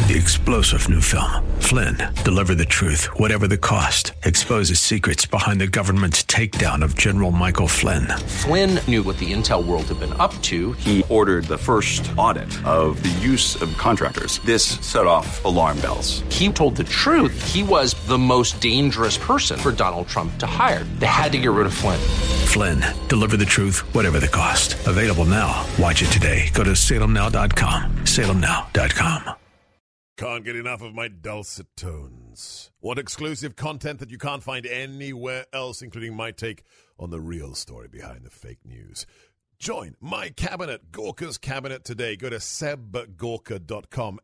The explosive new film, Flynn, deliver the truth, whatever the cost, exposes secrets behind the government's takedown of General Michael Flynn. Flynn knew what the intel world had been up to. He ordered the first audit of the use of contractors. This set off alarm bells. He told the truth. He was the most dangerous person for Donald Trump to hire. They had to get rid of Flynn. Flynn, deliver the truth, whatever the cost. Available now. Watch it today. Go to salemnow.com. salemnow.com. Can't get enough of my dulcet tones. What exclusive content that you can't find anywhere else, including my take on the real story behind the fake news. Join my cabinet, Gorka's Cabinet, today. Go to sebgorka.com,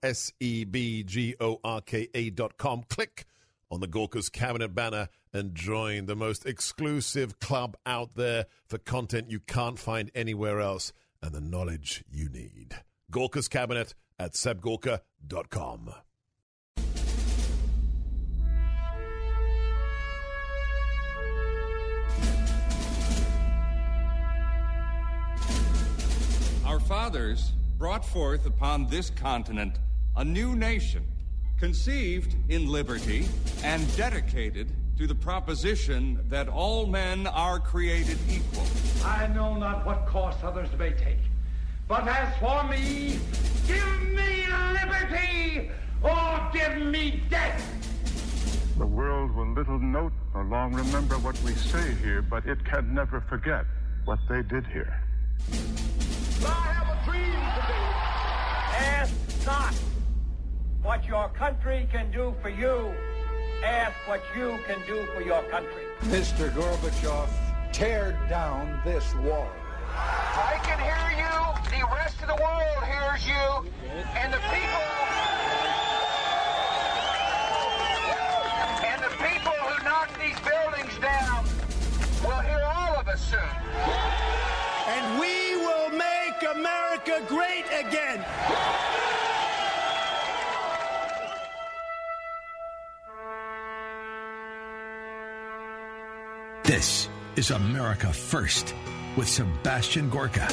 sebgorka.com. Click on the Gorka's Cabinet banner and join the most exclusive club out there for content you can't find anywhere else and the knowledge you need. Gorka's Cabinet at sebgorka.com. Our fathers brought forth upon this continent a new nation, conceived in liberty and dedicated to the proposition that all men are created equal. I know not what course others may take, but as for me, give me liberty or give me death. The world will little note nor long remember what we say here, but it can never forget what they did here. I have a dream today. Ask not what your country can do for you. Ask what you can do for your country. Mr. Gorbachev, tear down this wall. I can hear you. The rest of the world hears you. And the people who knock these buildings down will hear all of us soon. And we will make America great again. This is America First with Sebastian Gorka.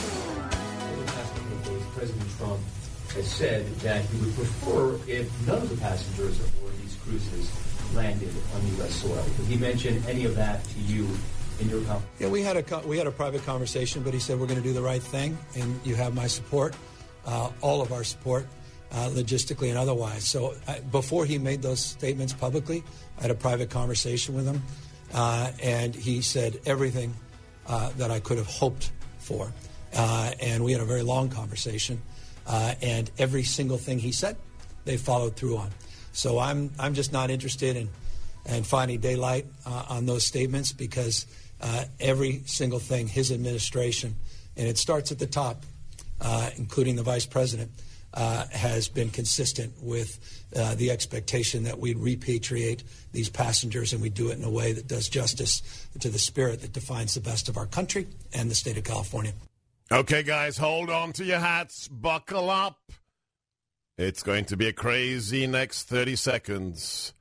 President Trump has said that he would prefer if none of the passengers aboard these cruises landed on U.S. soil. Did he mention any of that to you in your conversation? Yeah, we had a private conversation, but he said we're going to do the right thing, and you have my support, all of our support, logistically and otherwise. So before he made those statements publicly, I had a private conversation with him, and he said everything that I could have hoped for. And we had a very long conversation, and every single thing he said, they followed through on. So I'm just not interested in finding daylight on those statements, because every single thing his administration, and it starts at the top, including the vice president, has been consistent with the expectation that we'd repatriate these passengers, and we do it in a way that does justice to the spirit that defines the best of our country and the state of California. Okay, guys, hold on to your hats. Buckle up. It's going to be a crazy next 30 seconds.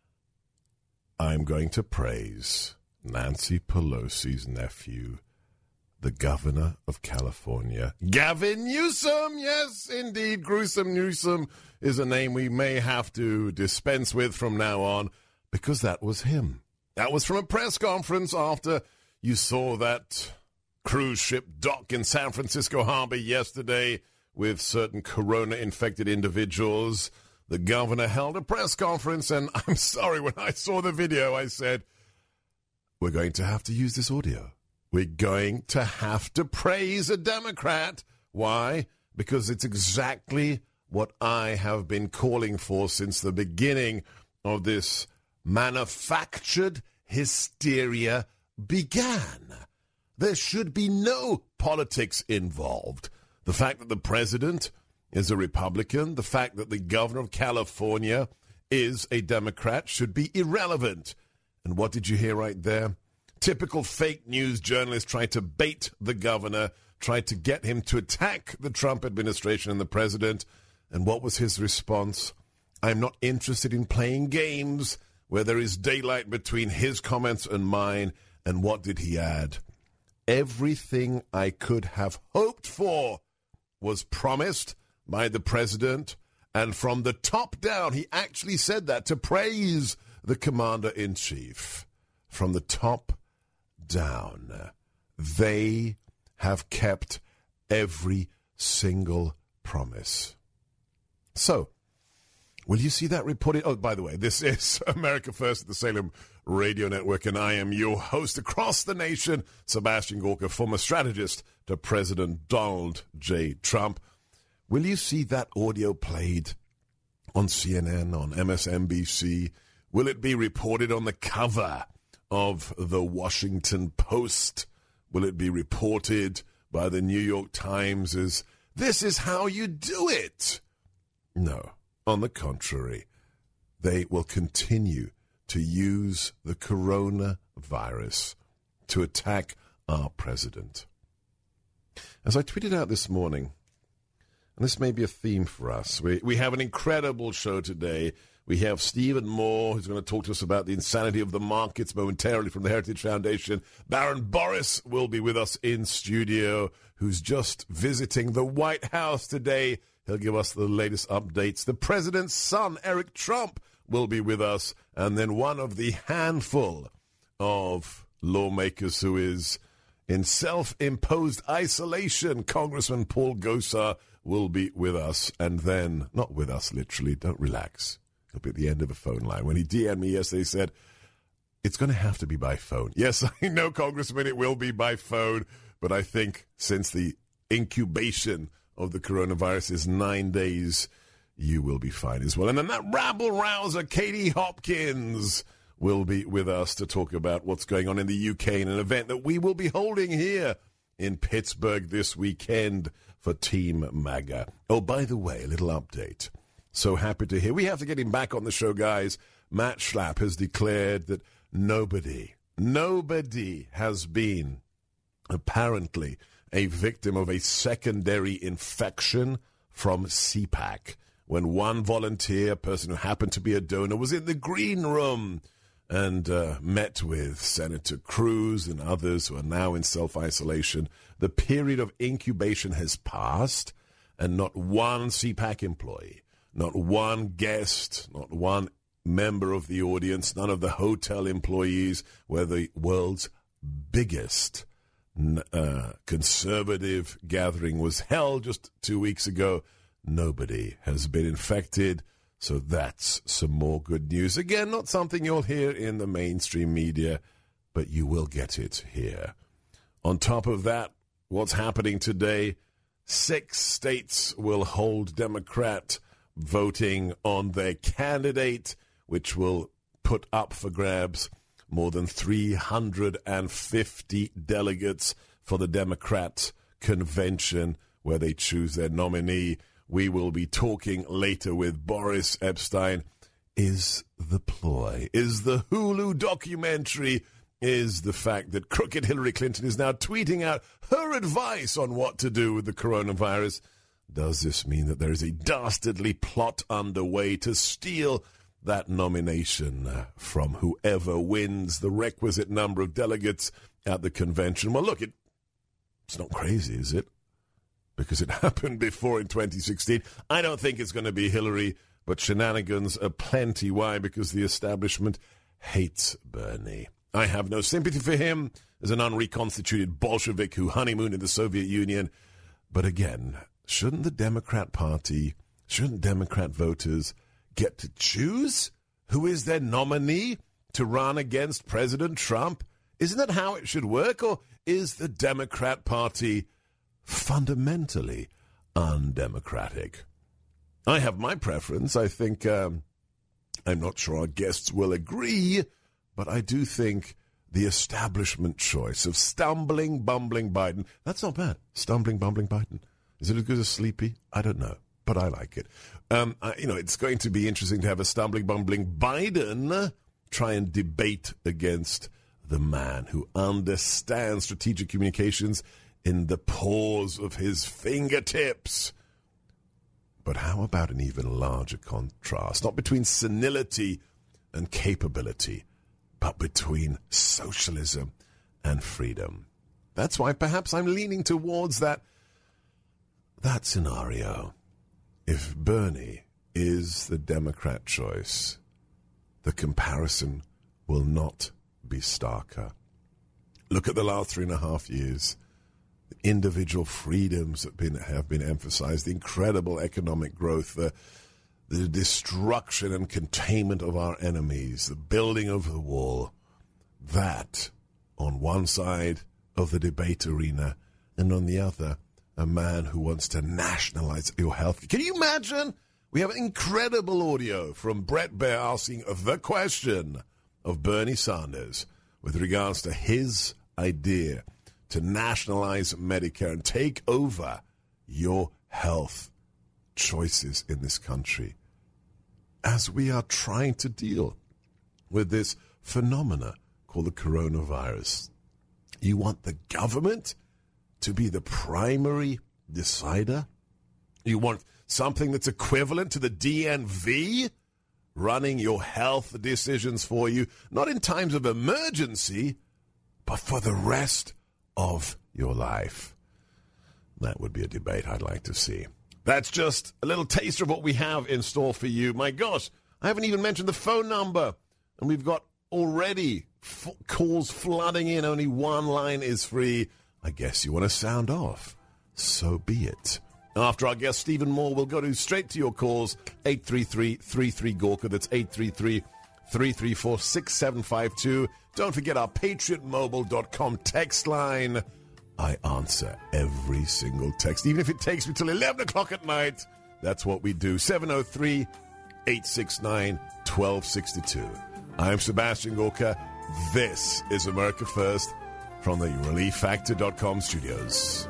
I'm going to praise Nancy Pelosi's nephew, the governor of California, Gavin Newsom. Yes, indeed, Gruesome Newsom is a name we may have to dispense with from now on, because that was him. That was from a press conference after you saw that cruise ship dock in San Francisco Harbor yesterday with certain corona-infected individuals. The governor held a press conference, and I'm sorry, when I saw the video, I said, we're going to have to use this audio. We're going to have to praise a Democrat. Why? Because it's exactly what I have been calling for since the beginning of this manufactured hysteria began. There should be no politics involved. The fact that the president is a Republican, the fact that the governor of California is a Democrat should be irrelevant. And what did you hear right there? Typical fake news journalists tried to bait the governor, tried to get him to attack the Trump administration and the president. And what was his response? I'm not interested in playing games where there is daylight between his comments and mine. And what did he add? Everything I could have hoped for was promised by the president And from the top down, he actually said that to praise the commander-in-chief. From the top down, they have kept every single promise. So, will you see that reported? Oh, by the way, this is America First at the Salem Radio Network, and I am your host across the nation, Sebastian Gorka, former strategist to President Donald J. Trump. Will you see that audio played on CNN, on MSNBC? Will it be reported on the cover of the Washington Post? Will it be reported by the New York Times as this is how you do it? No, on the contrary, they will continue to use the coronavirus to attack our president. As I tweeted out this morning, and this may be a theme for us, we have an incredible show today. We have Stephen Moore, who's going to talk to us about the insanity of the markets momentarily from the Heritage Foundation. Baron Boris will be with us in studio, who's just visiting the White House today. He'll give us the latest updates. The president's son, Eric Trump, will be with us. And then one of the handful of lawmakers who is in self-imposed isolation, Congressman Paul Gosar, will be with us. And then, not with us literally, don't relax. He'll be at the end of a phone line. When he DM'd me yesterday, he said, it's going to have to be by phone. Yes, I know, Congressman, it will be by phone. But I think since the incubation of the coronavirus is 9 days, you will be fine as well. And then that rabble-rouser, Katie Hopkins, will be with us to talk about what's going on in the UK in an event that we will be holding here in Pittsburgh this weekend for Team MAGA. Oh, by the way, a little update. So happy to hear. We have to get him back on the show, guys. Matt Schlapp has declared that nobody has been apparently a victim of a secondary infection from CPAC when one volunteer, person who happened to be a donor, was in the green room and met with Senator Cruz and others who are now in self-isolation. The period of incubation has passed, and not one CPAC employee, not one guest, not one member of the audience, none of the hotel employees where the world's biggest conservative gathering was held just 2 weeks ago. Nobody has been infected, so that's some more good news. Again, not something you'll hear in the mainstream media, but you will get it here. On top of that, what's happening today, 6 states will hold Democrat voting on their candidate, which will put up for grabs more than 350 delegates for the Democrat convention where they choose their nominee. We will be talking later with Boris Epshteyn. Is the ploy, is the Hulu documentary, is the fact that crooked Hillary Clinton is now tweeting out her advice on what to do with the coronavirus. Does this mean that there is a dastardly plot underway to steal that nomination from whoever wins the requisite number of delegates at the convention? Well, look, it's not crazy, is it? Because it happened before in 2016. I don't think it's going to be Hillary, but shenanigans are plenty. Why? Because the establishment hates Bernie. I have no sympathy for him as an unreconstituted Bolshevik who honeymooned in the Soviet Union. But again, shouldn't the Democrat Party, shouldn't Democrat voters get to choose who is their nominee to run against President Trump? Isn't that how it should work? Or is the Democrat Party fundamentally undemocratic? I have my preference. I think, I'm not sure our guests will agree, but I do think the establishment choice of stumbling, bumbling Biden, that's not bad. Stumbling, bumbling Biden. Is it as good as Sleepy? I don't know, but I like it. It's going to be interesting to have a stumbling, bumbling Biden try and debate against the man who understands strategic communications in the pores of his fingertips. But how about an even larger contrast? Not between senility and capability, but between socialism and freedom. That's why perhaps I'm leaning towards that scenario. If Bernie is the Democrat choice, the comparison will not be starker. Look at the last 3.5 years. The individual freedoms that have been emphasized, the incredible economic growth, the destruction and containment of our enemies, the building of the wall. That, on one side of the debate arena, and on the other, a man who wants to nationalize your health. Can you imagine? We have incredible audio from Bret Baier asking the question of Bernie Sanders with regards to his idea to nationalize Medicare and take over your health choices in this country as we are trying to deal with this phenomena called the coronavirus. You want the government to be the primary decider? You want something that's equivalent to the DNV running your health decisions for you, not in times of emergency, but for the rest of your life. That would be a debate I'd like to see. That's just a little taster of what we have in store for you. My gosh, I haven't even mentioned the phone number, and we've got already calls flooding in. Only one line is free. I guess you want to sound off. So be it. After our guest, Stephen Moore, we'll go straight to your calls. 833-33-GORKA. That's 833-334-6752. Don't forget our PatriotMobile.com text line. I answer every single text, even if it takes me till 11 o'clock at night. That's what we do. 703-869-1262. I'm Sebastian Gorka. This is America First from the ReliefFactor.com studios.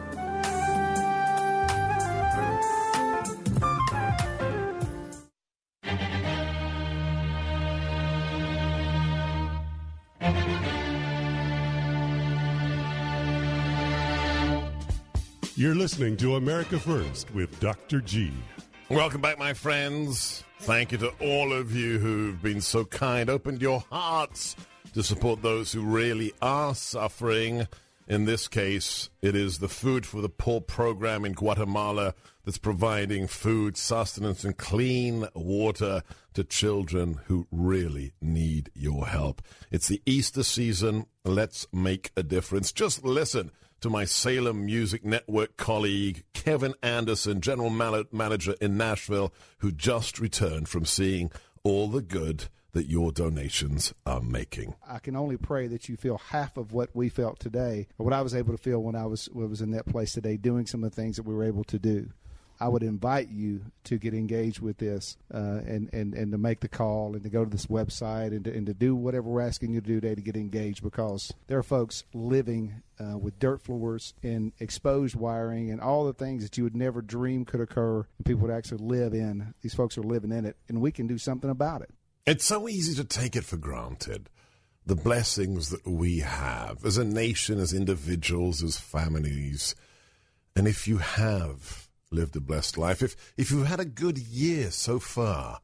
You're listening to America First with Dr. G. Welcome back, my friends. Thank you to all of you who've been so kind, opened your hearts to support those who really are suffering. In this case, it is the Food for the Poor program in Guatemala that's providing food, sustenance, and clean water to children who really need your help. It's the Easter season. Let's make a difference. Just listen to my Salem Music Network colleague, Kevin Anderson, general manager in Nashville, who just returned from seeing all the good that your donations are making. I can only pray that you feel half of what we felt today, or what I was able to feel when I was in that place today, doing some of the things that we were able to do. I would invite you to get engaged with this and to make the call and to go to this website and to do whatever we're asking you to do today to get engaged, because there are folks living with dirt floors and exposed wiring and all the things that you would never dream could occur and people would actually live in. These folks are living in it, and we can do something about it. It's so easy to take it for granted, the blessings that we have as a nation, as individuals, as families. And if you have lived a blessed life, if you've had a good year so far,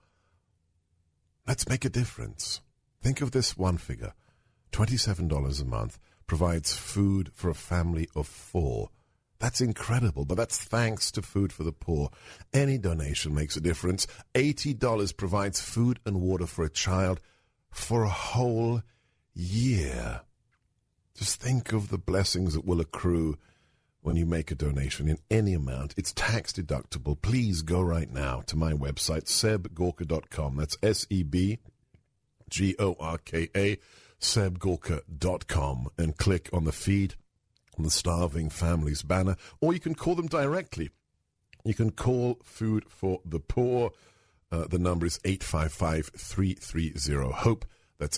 let's make a difference. Think of this one figure. $27 a month provides food for a family of 4. That's incredible, but that's thanks to Food for the Poor. Any donation makes a difference. $80 provides food and water for a child for a whole year. Just think of the blessings that will accrue when you make a donation in any amount. It's tax deductible. Please go right now to my website, sebgorka.com. That's SEBGORKA, sebgorka.com, and click on the feed on the Starving Families banner, or you can call them directly. You can call Food for the Poor. The number is 855-330-HOPE. That's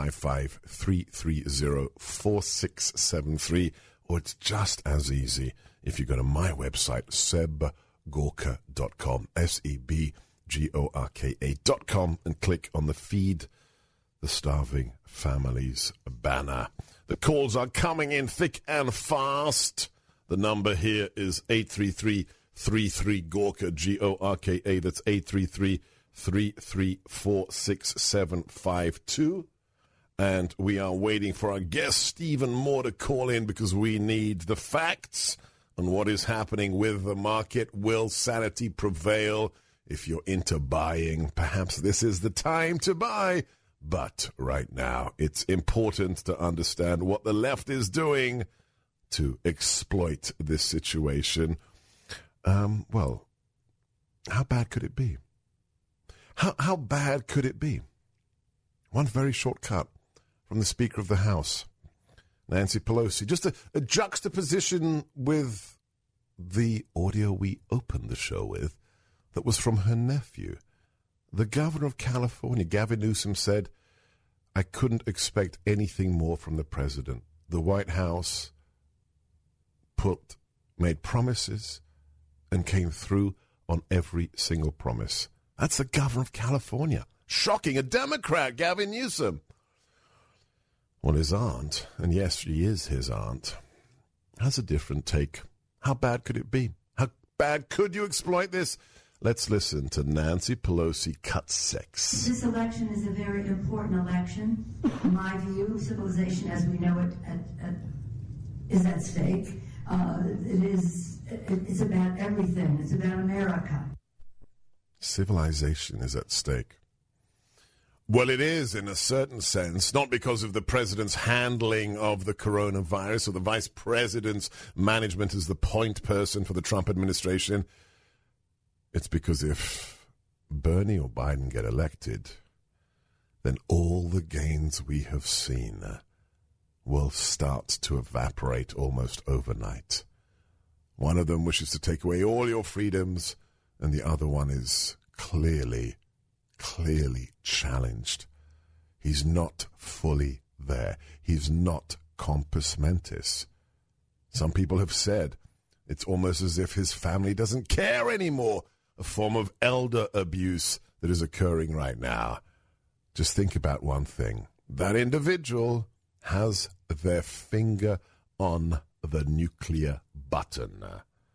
855-330-4673. Or it's just as easy if you go to my website, sebgorka.com, SEBGORKA.com, and click on the Feed the Starving Families banner. The calls are coming in thick and fast. The number here is 833-33-GORKA, G-O-R-K-A. That's 833-334-6752. And we are waiting for our guest, Stephen Moore, to call in because we need the facts on what is happening with the market. Will sanity prevail If you're into buying, perhaps this is the time to buy. But right now, it's important to understand what the left is doing to exploit this situation. Well, how bad could it be? How bad could it be? One very short cut from the Speaker of the House, Nancy Pelosi. Just a juxtaposition with the audio we opened the show with that was from her nephew. The governor of California, Gavin Newsom, said, "I couldn't expect anything more from the president. The White House made promises and came through on every single promise." That's the governor of California. Shocking. A Democrat, Gavin Newsom. Well, his aunt, and yes, she is his aunt, has a different take. How bad could it be? How bad could you exploit this? Let's listen to Nancy Pelosi cut 6. This election is a very important election. In my view, civilization as we know it is at stake. It's about everything. It's about America. Civilization is at stake. Well, it is in a certain sense, not because of the president's handling of the coronavirus or the vice president's management as the point person for the Trump administration. It's because if Bernie or Biden get elected, then all the gains we have seen will start to evaporate almost overnight. One of them wishes to take away all your freedoms, and the other one is clearly challenged. He's not fully there. He's not compos mentis. Some people have said it's almost as if his family doesn't care anymore, a form of elder abuse that is occurring right now. Just think about one thing. That individual has their finger on the nuclear button.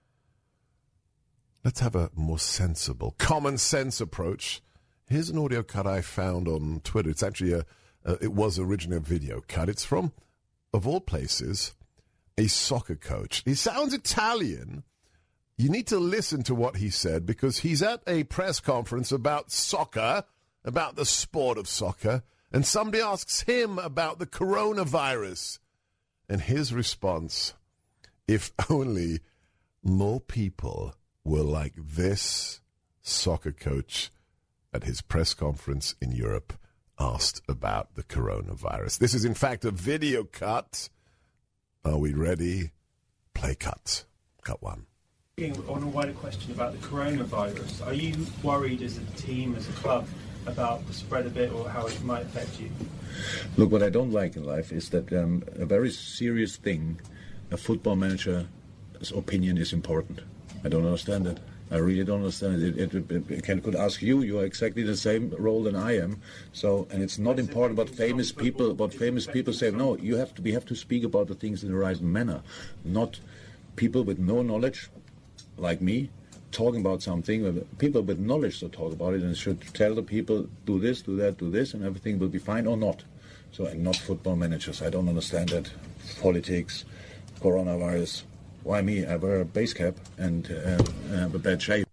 Let's have a more sensible, common sense approach. Here's an audio cut I found on Twitter. It's actually it was originally a video cut. It's from, of all places, a soccer coach. He sounds Italian. You need to listen to what he said because he's at a press conference about soccer, about the sport of soccer, and somebody asks him about the coronavirus. And his response, if only more people were like this soccer coach at his press conference in Europe asked about the coronavirus. This is, in fact, a video cut. Are we ready? Play cut. Cut 1. On a wider question about the coronavirus, are you worried as a team, as a club, about the spread of it or how it might affect you? Look, what I don't like in life is that a very serious thing, a football manager's opinion is important. I don't understand it. I really don't understand it. I could ask you. You are exactly the same role than I am. So, and it's not important what famous people say. No, we have to speak about the things in the right manner, not people with no knowledge, like me, talking about something. People with knowledge should talk about it and should tell the people, do this, do that, do this, and everything will be fine or not. So, and not football managers. I don't understand that. Politics, coronavirus. Why me? I wear a base cap and have a bad shave.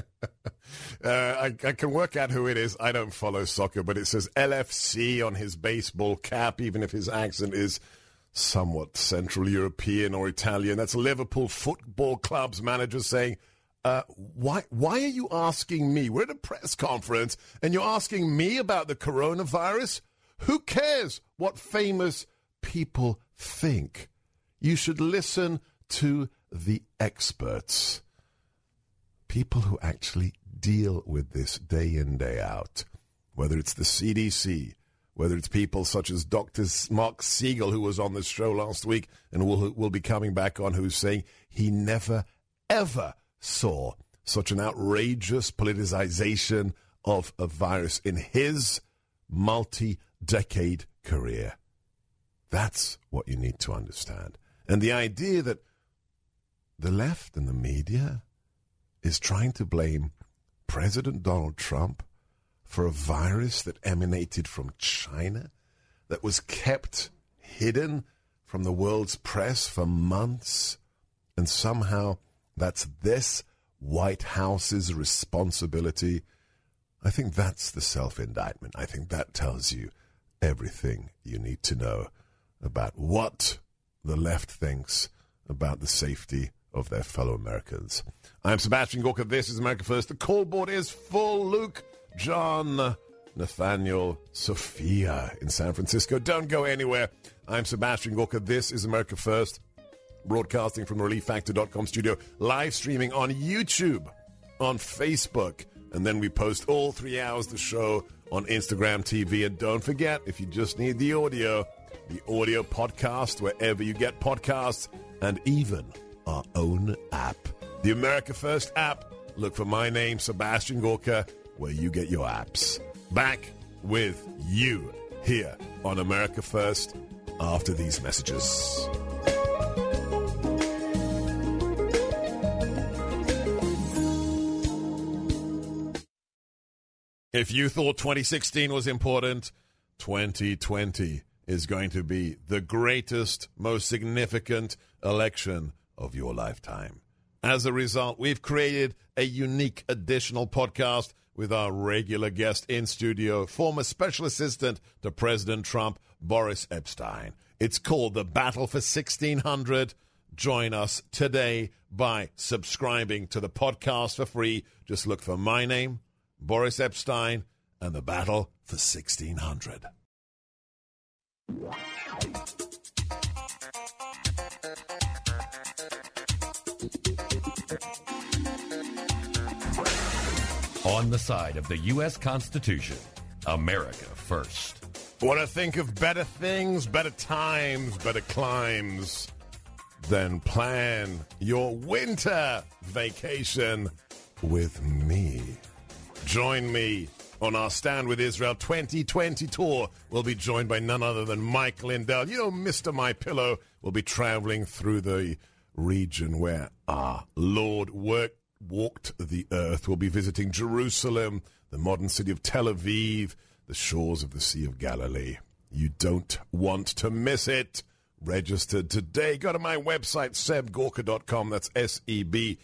I can work out who it is. I don't follow soccer, but it says LFC on his baseball cap, even if his accent is somewhat Central European or Italian. That's Liverpool Football Club's manager saying, why are you asking me? We're at a press conference, and you're asking me about the coronavirus? Who cares what famous people think? You should listen to the experts, people who actually deal with this day in, day out, whether it's the CDC, whether it's people such as Dr. Mark Siegel, who was on this show last week and will be coming back on, who's saying he never, ever saw such an outrageous politicization of a virus in his multi-decade career. That's what you need to understand. And the idea that the left and the media is trying to blame President Donald Trump for a virus that emanated from China, that was kept hidden from the world's press for months, and somehow that's this White House's responsibility? I think that's the self-indictment. I think that tells you everything you need to know about what the left thinks about the safety of their fellow Americans. I'm Sebastian Gorka. This is America First. The call board is full. Luke, John, Nathaniel, Sophia in San Francisco. Don't go anywhere. I'm Sebastian Gorka. This is America First, broadcasting from the ReliefFactor.com studio, live streaming on YouTube, on Facebook, and then we post all 3 hours of the show on Instagram TV. And don't forget, if you just need the audio podcast, wherever you get podcasts, and even our own app. The America First app. Look for my name, Sebastian Gorka, where you get your apps. Back with you here on America First after these messages. If you thought 2016 was important, 2020 is going to be the greatest, most significant election of your lifetime. As a result, we've created a unique additional podcast with our regular guest in studio, former special assistant to President Trump, Boris Epshteyn. It's called The Battle for 1600. Join us today by subscribing to the podcast for free. Just look for my name, Boris Epshteyn, and The Battle for 1600. On the side of the U.S. Constitution, America first. Want to think of better things, better times, better climes? Then plan your winter vacation with me. Join me on our Stand With Israel 2020 tour. We'll be joined by none other than Mike Lindell. You know, Mr. My Pillow will be traveling through the region where our Lord walked the earth. We'll be visiting Jerusalem, the modern city of Tel Aviv, the shores of the Sea of Galilee. You don't want to miss it. Register today. Go to my website, sebgorka.com. That's SEBGORKA,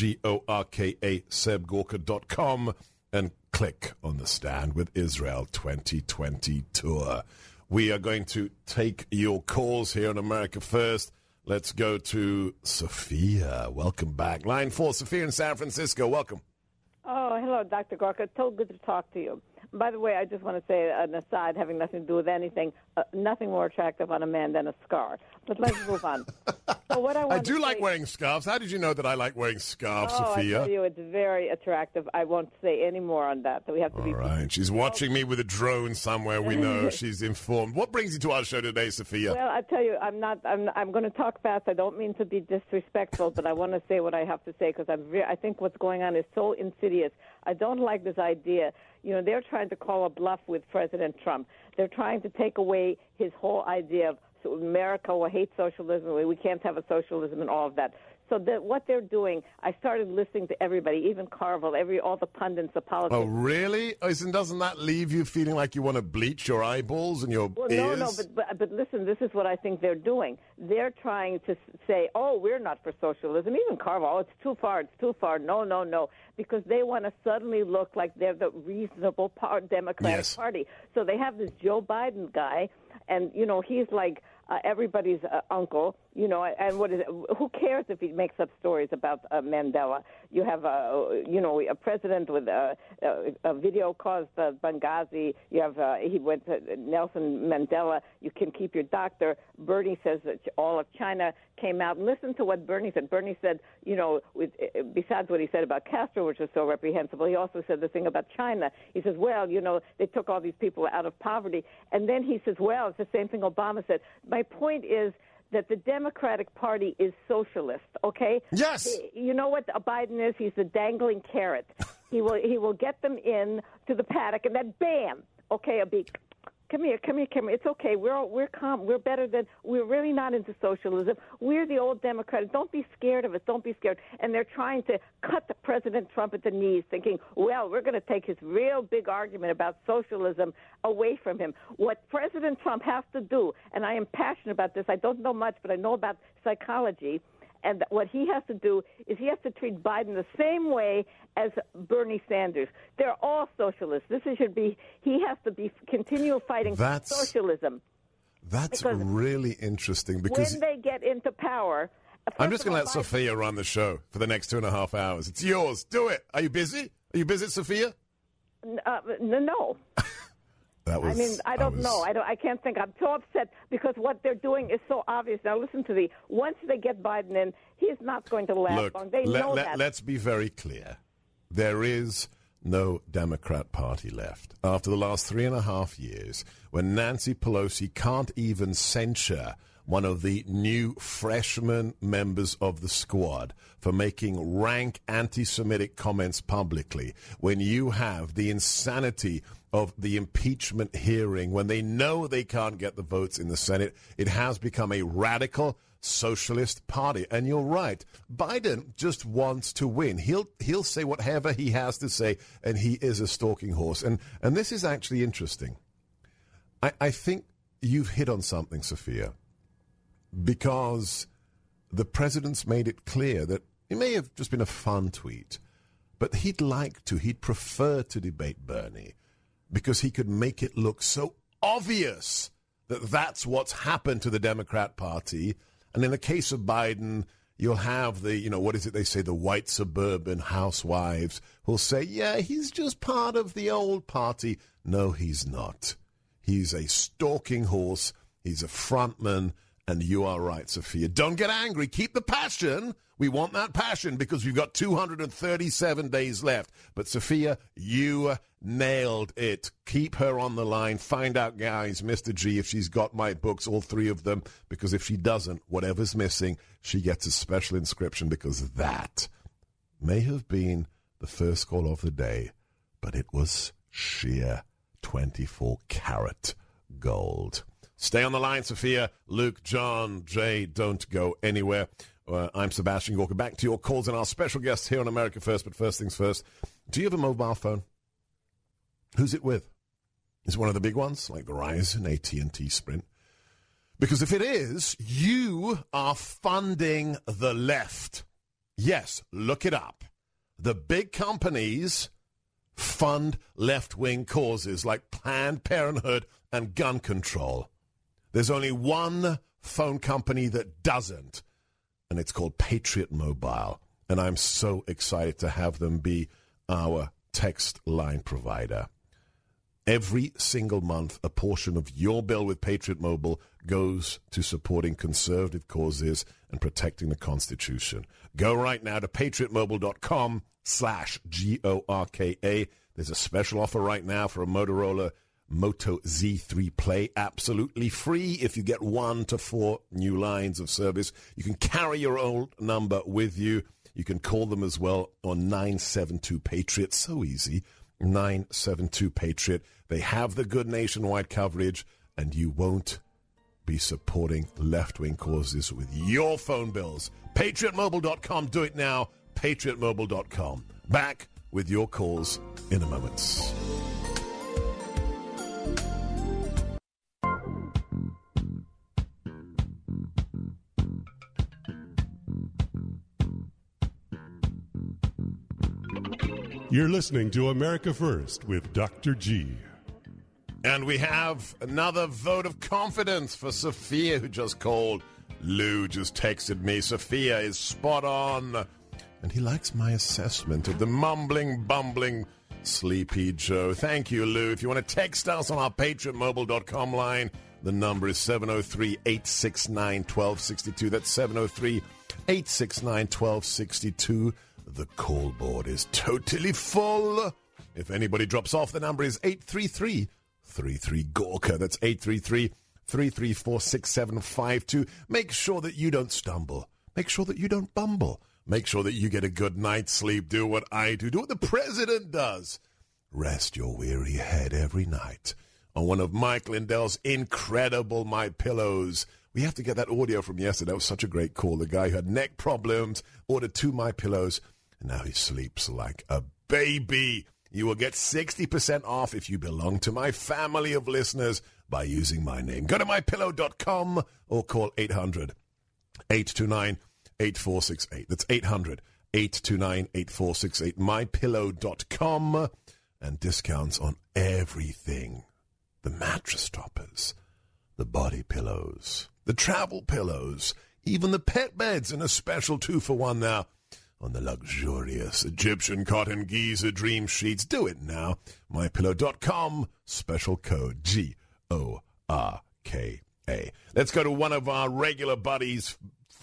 sebgorka.com, and click on the Stand With Israel 2020 tour. We are going to take your calls here on America First. Let's go to Sophia. Welcome back. Line 4, Sophia in San Francisco. Welcome. Oh, hello, Dr. Gorka. So good to talk to you. By the way, I just want to say an aside, having nothing to do with anything, nothing more attractive on a man than a scar. But let's move on. So what I do like wearing scarves. How did you know that I like wearing scarves, Sophia? I tell you, it's very attractive. I won't say any more on that. So we have to be. All right. She's watching me with a drone somewhere. We know she's informed. What brings you to our show today, Sophia? Well, I tell you, I'm going to talk fast. I don't mean to be disrespectful, but I want to say what I have to say because I think what's going on is so insidious. I don't like this idea. You know, they're trying to call a bluff with President Trump. They're trying to take away his whole idea of America will hate socialism. We can't have a socialism and all of that. So what they're doing, I started listening to everybody, even Carville, all the pundits, the politicians. Oh, really? Doesn't that leave you feeling like you want to bleach your eyeballs and your ears? No, but listen, this is what I think they're doing. They're trying to say, oh, we're not for socialism. Even Carville, oh, it's too far. No. Because they want to suddenly look like they're the reasonable Democratic Party. So they have this Joe Biden guy, and, you know, he's like everybody's uncle, you know, and what is it? Who cares if he makes up stories about Mandela? You have a president with a video caused Benghazi. You have he went to Nelson Mandela. You can keep your doctor. Bernie says that all of China came out. And listen to what Bernie said. Bernie said, you know, besides what he said about Castro, which was so reprehensible, he also said the thing about China. He says, well, you know, they took all these people out of poverty. And then he says, well, it's the same thing Obama said. My point is that the Democratic Party is socialist, okay? Yes. You know what Biden is? He's the dangling carrot. He will get them in to the paddock, and then bam, okay, a beak. Come here. It's okay. We're calm. We're better than. We're really not into socialism. We're the old Democrats. Don't be scared of us. Don't be scared. And they're trying to cut the President Trump at the knees, thinking, well, we're going to take his real big argument about socialism away from him. What President Trump has to do, and I am passionate about this. I don't know much, but I know about psychology. And what he has to do is he has to treat Biden the same way as Bernie Sanders. They're all socialists. He has to continue fighting socialism. That's really interesting because when they get into power... I'm just going to let Sophia run the show for the next 2.5 hours. It's yours. Do it. Are you busy? Are you busy, Sophia? No. I don't know. I can't think. I'm so upset because what they're doing is so obvious. Now, listen to me. Once they get Biden in, he's not going to last long. They know that. Let's be very clear. There is no Democrat Party left. After the last 3.5 years, when Nancy Pelosi can't even censure one of the new freshman members of the squad for making rank anti-Semitic comments publicly, when you have the insanity of the impeachment hearing, when they know they can't get the votes in the Senate, it has become a radical socialist party. And you're right. Biden just wants to win. He'll say whatever he has to say, and he is a stalking horse. And this is actually interesting. I think you've hit on something, Sophia, because the president's made it clear that it may have just been a fun tweet, but he'd prefer to debate Bernie because he could make it look so obvious that that's what's happened to the Democrat Party. And in the case of Biden, you'll have what is it they say, the white suburban housewives who'll say, yeah, he's just part of the old party. No, he's not. He's a stalking horse. He's a frontman. And you are right, Sophia. Don't get angry. Keep the passion. We want that passion because we've got 237 days left. But, Sophia, you nailed it. Keep her on the line. Find out, guys, Mr. G, if she's got my books, all 3 of them. Because if she doesn't, whatever's missing, she gets a special inscription because that may have been the first call of the day, but it was sheer 24-karat gold. Stay on the line, Sophia. Luke, John, Jay, don't go anywhere. I'm Sebastian Gorka. Back to your calls and our special guests here on America First. But first things first, do you have a mobile phone? Who's it with? Is it one of the big ones like Verizon, AT&T, Sprint? Because if it is, you are funding the left. Yes, look it up. The big companies fund left-wing causes like Planned Parenthood and gun control. There's only one phone company that doesn't, and it's called Patriot Mobile. And I'm so excited to have them be our text line provider. Every single month, a portion of your bill with Patriot Mobile goes to supporting conservative causes and protecting the Constitution. Go right now to patriotmobile.com/GORKA. There's a special offer right now for a Motorola Moto Z3 Play, absolutely free if you get 1 to 4 new lines of service. You can carry your old number with you. You can call them as well on 972-PATRIOT. So easy, 972-PATRIOT. They have the good nationwide coverage, and you won't be supporting left-wing causes with your phone bills. PatriotMobile.com. Do it now. PatriotMobile.com. Back with your calls in a moment. You're listening to America First with Dr. G. And we have another vote of confidence for Sophia, who just called. Lou just texted me. Sophia is spot on. And he likes my assessment of the mumbling, bumbling, Sleepy Joe. Thank you, Lou. If you want to text us on our PatriotMobile.com line, the number is 703-869-1262. That's 703-869-1262. The call board is totally full. If anybody drops off, the number is 833-33-GORKA. That's 833-334-6752. Make sure that you don't stumble. Make sure that you don't bumble. Make sure that you get a good night's sleep. Do what I do. Do what the president does. Rest your weary head every night on one of Mike Lindell's incredible My Pillows. We have to get that audio from yesterday. That was such a great call. The guy who had neck problems ordered 2 My Pillows, and now he sleeps like a baby. You will get 60% off if you belong to my family of listeners by using my name. Go to mypillow.com or call 800-829-9228. 829-8468. That's 800-829-8468. MyPillow.com. And discounts on everything. The mattress toppers, the body pillows, the travel pillows, even the pet beds in a special 2-for-1 now on the luxurious Egyptian cotton Giza Dream Sheets. Do it now. MyPillow.com, special code GORKA. Let's go to one of our regular buddies,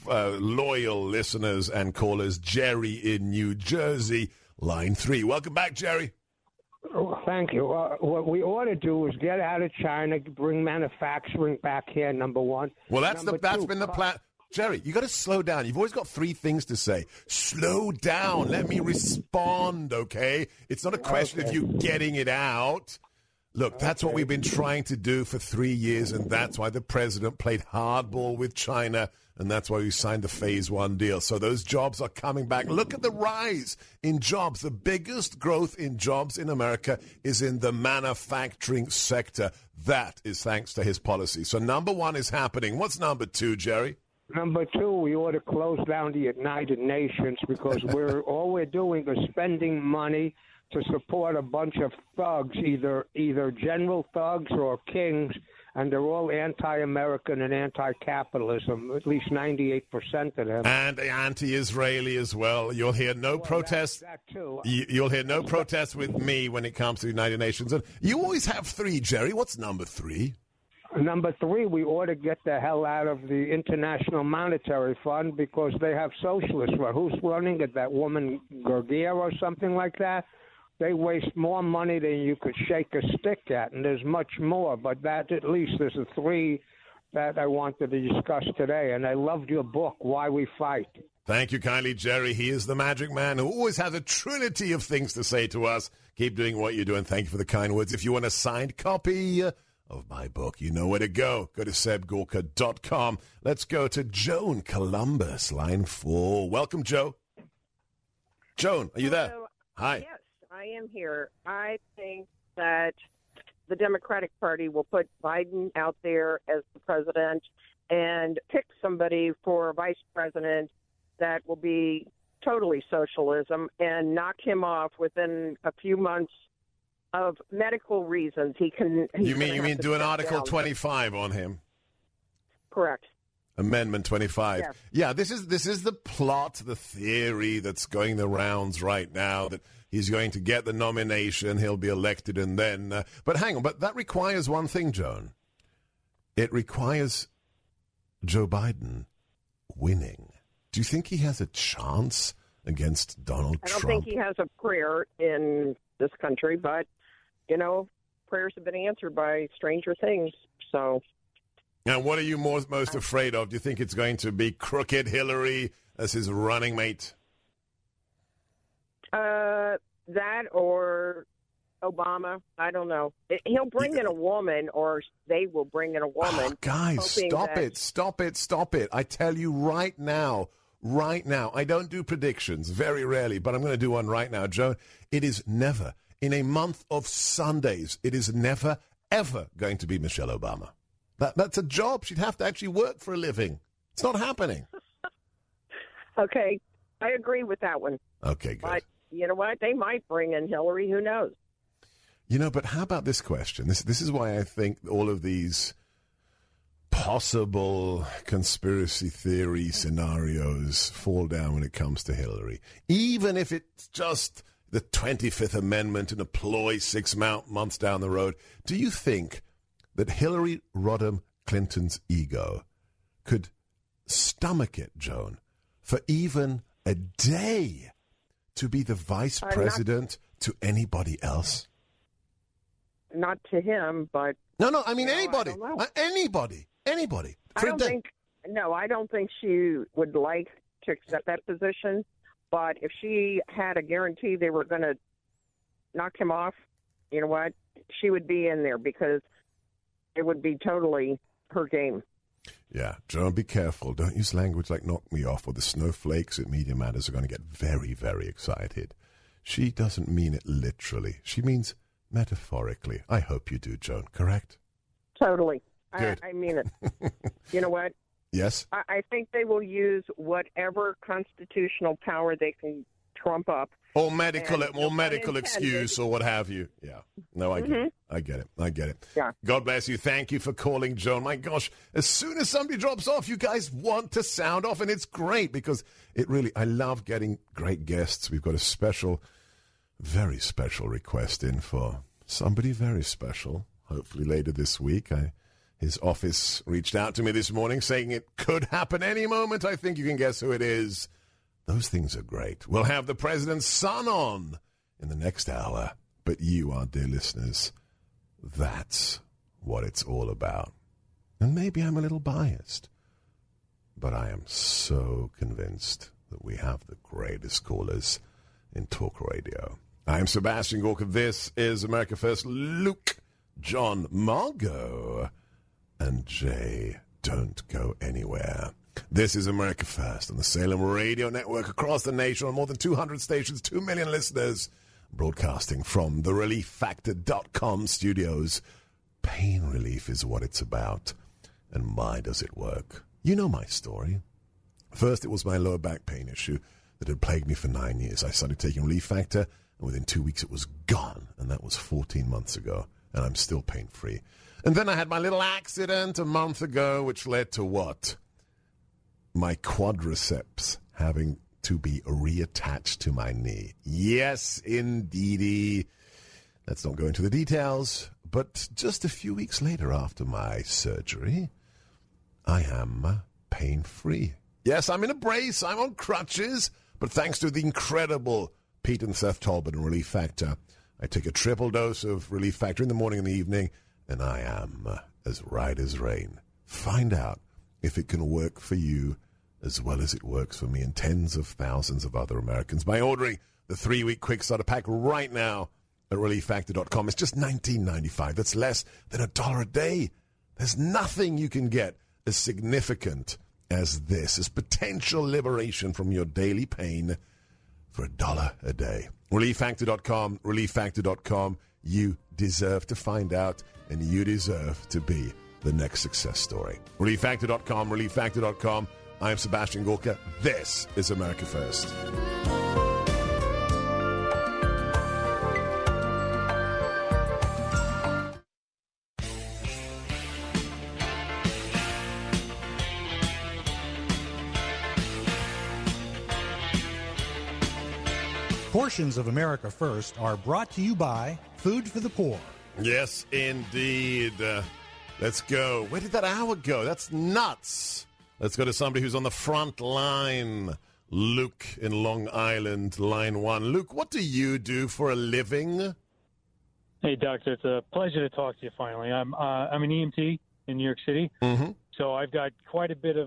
loyal listeners and callers, Jerry in New Jersey, line 3. Welcome back, Jerry. Oh, thank you. What we ought to do is get out of China, bring manufacturing back here, number one. Well, that's been the plan. Jerry, you got to slow down. You've always got 3 things to say. Slow down. Let me respond, okay? It's not a question of you getting it out. Look, that's what we've been trying to do for 3 years, and that's why the president played hardball with China, and that's why we signed the Phase 1 deal. So those jobs are coming back. Look at the rise in jobs. The biggest growth in jobs in America is in the manufacturing sector. That is thanks to his policy. So number 1 is happening. What's number 2, Jerry? Number 2, we ought to close down the United Nations because all we're doing is spending money to support a bunch of thugs, either general thugs or kings, and they're all anti-American and anti-capitalism, at least 98% of them. And anti-Israeli as well. You'll hear no protests. That too. You'll hear no protests with me when it comes to the United Nations. And you always have 3, Jerry. What's number 3? Number 3, we ought to get the hell out of the International Monetary Fund because they have socialists. Who's running it? That woman Georgieva or something like that? They waste more money than you could shake a stick at, and there's much more. But that, at least, there's the 3 that I wanted to discuss today. And I loved your book, Why We Fight. Thank you kindly, Jerry. He is the magic man who always has a trinity of things to say to us. Keep doing what you're doing. Thank you for the kind words. If you want a signed copy of my book, you know where to go. Go to sebgorka.com. Let's go to Joan, Columbus, line 4. Welcome, Joe. Joan, are you there? Hi. Yes, I am here. I think that the Democratic Party will put Biden out there as the president and pick somebody for vice president that will be totally socialism and knock him off within a few months of medical reasons. You mean do an Article 25 on him? Correct. Amendment 25. Yes. Yeah, this is the plot, the theory that's going the rounds right now, that he's going to get the nomination, he'll be elected, and then... but hang on, but that requires one thing, Joan. It requires Joe Biden winning. Do you think he has a chance against Donald Trump? I don't think he has a prayer in this country, but, prayers have been answered by stranger things, so... Now, what are you most afraid of? Do you think it's going to be crooked Hillary as his running mate? That or Obama. I don't know. He'll bring in a woman, or they will bring in a woman. Oh, guys, stop it. I tell you right now, I don't do predictions, very rarely, but I'm going to do one right now, Joan. It is never, in a month of Sundays, it is never, ever going to be Michelle Obama. That's a job. She'd have to actually work for a living. It's not happening. Okay. I agree with that one. Okay, good. But you know what? They might bring in Hillary. Who knows? But how about this question? This is why I think all of these possible conspiracy theory scenarios fall down when it comes to Hillary. Even if it's just the 25th Amendment and a ploy 6 months down the road, do you think that Hillary Rodham Clinton's ego could stomach it, Joan, for even a day to be the vice president to anybody else? Not to him, but... No, I mean anybody. Anybody. I don't think she would like to accept that position, but if she had a guarantee they were going to knock him off, you know what? She would be in there because it would be totally her game. Yeah, Joan, be careful. Don't use language like knock me off, or the snowflakes at Media Matters are going to get very, very excited. She doesn't mean it literally. She means metaphorically. I hope you do, Joan, correct? Totally. Good. I mean it. You know what? Yes? I think they will use whatever constitutional power they can trump up. Or medical excuse or what have you. Yeah. No, I get it. I get it. Yeah. God bless you. Thank you for calling, Joan. My gosh, as soon as somebody drops off, you guys want to sound off, and it's great because I love getting great guests. We've got a special, very special request in for somebody very special, hopefully later this week. His office reached out to me this morning saying it could happen any moment. I think you can guess who it is. Those things are great. We'll have the president's son on in the next hour. But you, our dear listeners, that's what it's all about. And maybe I'm a little biased, but I am so convinced that we have the greatest callers in talk radio. I'm Sebastian Gorka. This is America First. Luke, John, Margot, and Jay. Don't go anywhere. This is America First on the Salem Radio Network across the nation on more than 200 stations, 2 million listeners, broadcasting from the ReliefFactor.com studios. Pain relief is what it's about, and my does it work. You know my story. First, it was my lower back pain issue that had plagued me for 9 years. I started taking Relief Factor, and within 2 weeks it was gone, and that was 14 months ago, and I'm still pain-free. And then I had my little accident a month ago, which led to what? My quadriceps having to be reattached to my knee. Yes, indeedy. Let's not go into the details, but just a few weeks later after my surgery, I am pain-free. Yes, I'm in a brace, I'm on crutches, but thanks to the incredible Pete and Seth Talbot and Relief Factor, I take a triple dose of Relief Factor in the morning and the evening, and I am as right as rain. Find out if it can work for you as well as it works for me and tens of thousands of other Americans by ordering the 3-week quick starter pack right now at ReliefFactor.com. It's just $19.95. That's less than $1 a day. There's nothing you can get as significant as this, as potential liberation from your daily pain for $1 a day. ReliefFactor.com, ReliefFactor.com. You deserve to find out, and you deserve to be the next success story. ReliefFactor.com, ReliefFactor.com. I'm Sebastian Gorka. This is America First. Portions of America First are brought to you by Food for the Poor. Yes, indeed. Let's go. Where did that hour go? That's nuts. Let's go to somebody who's on the front line. Luke in Long Island, line 1. Luke, what do you do for a living? Hey, Doctor. It's a pleasure to talk to you finally. I'm an EMT in New York City. Mm-hmm. So I've got quite a bit of,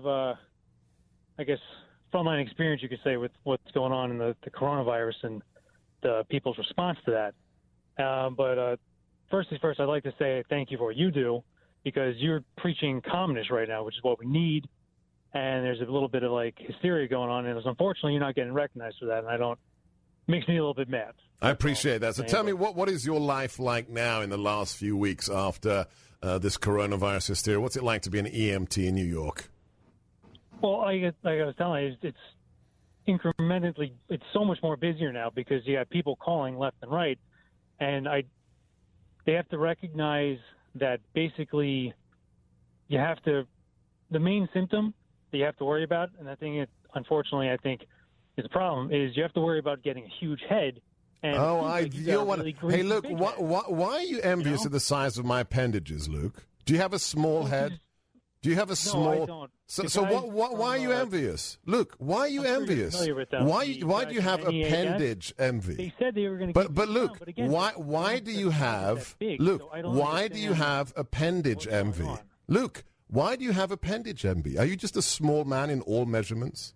I guess, frontline experience, you could say, with what's going on in the coronavirus and the people's response to that. But first things first, I'd like to say thank you for what you do, because you're preaching calmness right now, which is what we need. And there's a little bit of hysteria going on, and unfortunately you're not getting recognized for that, and it makes me a little bit mad. I appreciate that. So tell me, what is your life like now in the last few weeks after this coronavirus hysteria? What's it like to be an EMT in New York? Well, like I was telling you, it's incrementally, it's so much more busier now because you have people calling left and right, and they have to recognize that basically the main symptom that you have to worry about, and I think unfortunately I think is a problem, is you have to worry about getting a huge head. And hey, Luke, why are you envious of the size of my appendages, Luke? Do you have a small head? Do you have a small? No, I don't. So why are you envious, Luke? Why are you envious? Why do you have appendage envy? They said they were going to. But Luke, why do you have Luke? Why do you have appendage envy, Luke? Why do you have appendage envy? Are you just a small man in all measurements?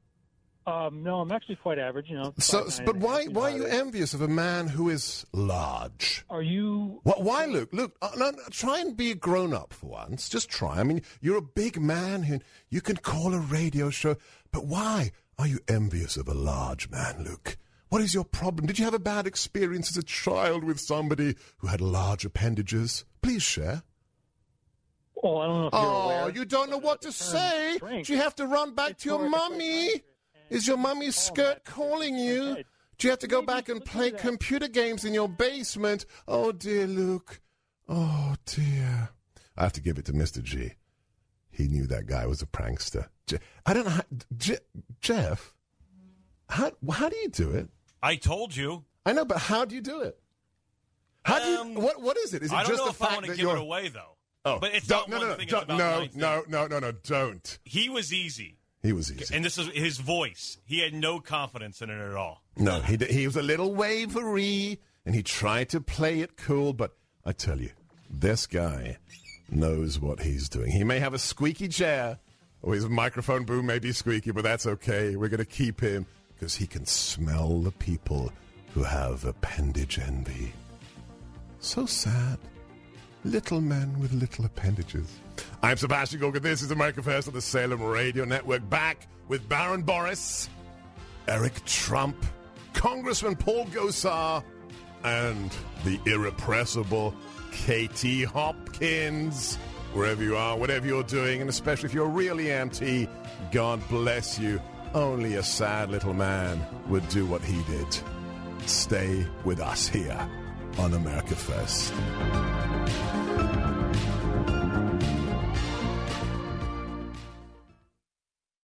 No, I'm actually quite average, But why are you envious of a man who is large? Are you? Why, Luke? Luke, no, try and be a grown-up for once. Just try. I mean, you're a big man who you can call a radio show. But why are you envious of a large man, Luke? What is your problem? Did you have a bad experience as a child with somebody who had large appendages? Please share. Well, I don't know if you're aware. Oh, you don't know what to say? Do you have to run back to your mummy? Is your mummy's skirt calling you? Do you have to go back and play computer games in your basement? Oh, dear Luke. Oh, dear. I have to give it to Mr. G. He knew that guy was a prankster. I don't know how... Jeff, how do you do it? I told you. I know, but how do you do it? How do you... What is it? Is it I don't just know the if fact I want to that give you're... it away, though. Oh, but it's don't, not one thing. No, don't. He was easy. He was easy. And this is his voice. He had no confidence in it at all. No, he was a little wavery, and he tried to play it cool, but I tell you, this guy knows what he's doing. He may have a squeaky chair, or his microphone boom may be squeaky, but that's okay. We're going to keep him, because he can smell the people who have appendage envy. So sad. Little men with little appendages. I'm Sebastian Gorka. This is America First on the Salem Radio Network. Back with Baron Boris, Eric Trump, Congressman Paul Gosar, and the irrepressible Katie Hopkins. Wherever you are, whatever you're doing, and especially if you're really EMT, God bless you. Only a sad little man would do what he did. Stay with us here on America First.